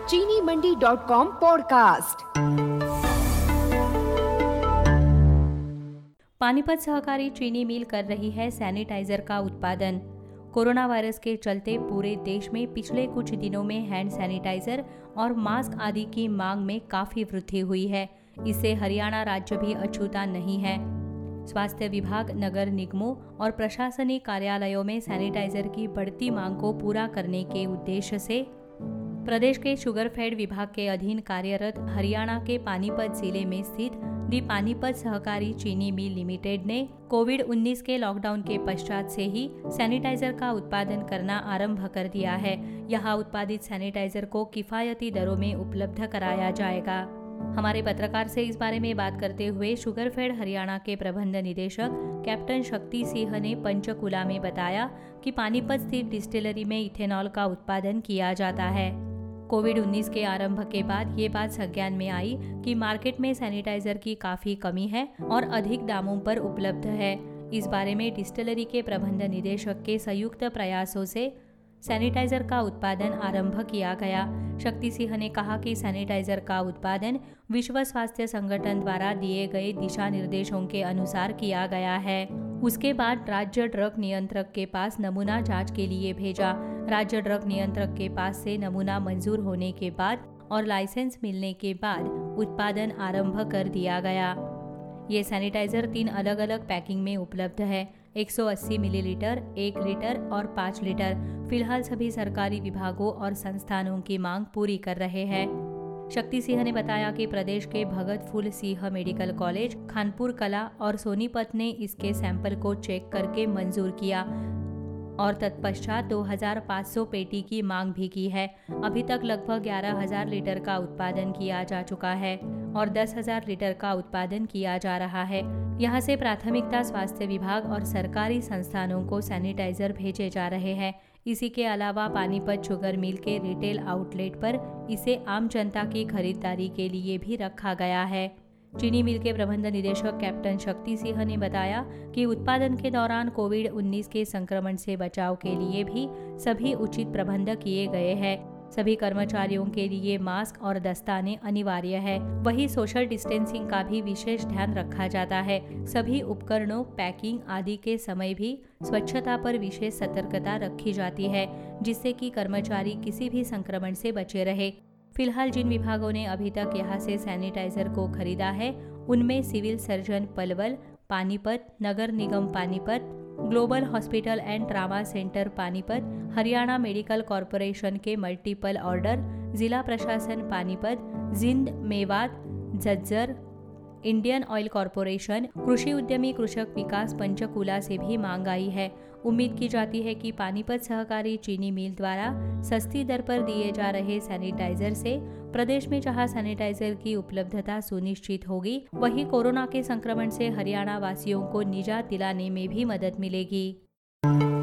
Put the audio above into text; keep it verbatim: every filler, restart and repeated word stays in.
चीनी Mandi dot com podcast. Panipat सहकारी चीनी मिल कर रही है सैनिटाइजर का उत्पादन। कोरोना वायरस के चलते पूरे देश में पिछले कुछ दिनों में हैंड सैनिटाइजर और मास्क आदि की मांग में काफी वृद्धि हुई है। इससे हरियाणा राज्य भी अछूता नहीं है। स्वास्थ्य विभाग, नगर निगमों और प्रशासनिक कार्यालयों में सैनिटाइजर की बढ़ती मांग को पूरा करने के उद्देश्य से प्रदेश के शुगरफेड विभाग के अधीन कार्यरत हरियाणा के पानीपत जिले में स्थित दी पानीपत सहकारी चीनी मिल लिमिटेड ने कोविड उन्नीस के लॉकडाउन के पश्चात से ही सैनिटाइजर का उत्पादन करना आरंभ कर दिया है। यहाँ उत्पादित सैनिटाइजर को किफायती दरों में उपलब्ध कराया जाएगा। हमारे पत्रकार से इस बारे में बात करते हुए शुगरफेड हरियाणा के प्रबंध निदेशक कैप्टन शक्ति सिंह ने पंचकुला में बताया कि पानीपत स्थित डिस्टिलरी में इथेनॉल का उत्पादन किया जाता है। कोविड उन्नीस के आरंभ के बाद ये बात संज्ञान में आई कि मार्केट में सैनिटाइजर की काफी कमी है और अधिक दामों पर उपलब्ध है। इस बारे में डिस्टिलरी के प्रबंध निदेशक के संयुक्त प्रयासों से सैनिटाइजर का उत्पादन आरंभ किया गया। शक्ति सिंह ने कहा कि सैनिटाइजर का उत्पादन विश्व स्वास्थ्य संगठन द्वारा दिए गए दिशा निर्देशों के अनुसार किया गया है। उसके बाद राज्य ड्रग नियंत्रक के पास नमूना जांच के लिए भेजा। राज्य ड्रग नियंत्रक के पास से नमूना मंजूर होने के बाद और लाइसेंस मिलने के बाद उत्पादन आरंभ कर दिया गया। ये सैनिटाइजर तीन अलग अलग पैकिंग में उपलब्ध है, एक सौ अस्सी मिलीलीटर, एक लीटर और पाँच लीटर। फिलहाल सभी सरकारी विभागों और संस्थानों की मांग पूरी कर रहे हैं। शक्ति सिंह ने बताया कि प्रदेश के भगत फूल सिंह मेडिकल कॉलेज, खानपुर कला और सोनीपत ने इसके सैंपल को चेक करके मंजूर किया और तत्पश्चात दो हज़ार पाँच सौ पेटी की मांग भी की है। अभी तक लगभग ग्यारह हज़ार लीटर का उत्पादन किया जा चुका है और दस हज़ार लीटर का उत्पादन किया जा रहा है। यहाँ से प्राथमिकता स्वास्थ्य विभाग और सरकारी संस्थानों को सैनिटाइजर भेजे जा रहे हैं। इसी के अलावा पानीपत शुगर मिल के रिटेल आउटलेट पर इसे आम जनता की खरीदारी के लिए भी रखा गया है। चीनी मिल के प्रबंध निदेशक कैप्टन शक्ति सिंह ने बताया कि उत्पादन के दौरान कोविड उन्नीस के संक्रमण से बचाव के लिए भी सभी उचित प्रबंध किए गए हैं। सभी कर्मचारियों के लिए मास्क और दस्ताने अनिवार्य है। वहीं सोशल डिस्टेंसिंग का भी विशेष ध्यान रखा जाता है। सभी उपकरणों, पैकिंग आदि के समय भी स्वच्छता पर विशेष सतर्कता रखी जाती है, जिससे कि कर्मचारी किसी भी संक्रमण से बचे रहे। फिलहाल जिन विभागों ने अभी तक यहां से सैनिटाइजर को खरीदा है, उनमें सिविल सर्जन पलवल, पानीपत, नगर निगम Panipat, global hospital and trauma centre Panipat, Haryana medical corporation के मल्टीपल ऑर्डर, जिला प्रशासन Panipat, Jind, Mewat, Jhajjar, Indian oil corporation, कृषि उद्यमी कृषक विकास पंचकुला से भी मांग आई है। उम्मीद की जाती है कि पानीपत सहकारी चीनी मिल द्वारा सस्ती दर पर दिए जा रहे सैनिटाइजर से प्रदेश में जहां सैनिटाइजर की उपलब्धता सुनिश्चित होगी, वहीं कोरोना के संक्रमण से हरियाणा वासियों को निजात दिलाने में भी मदद मिलेगी।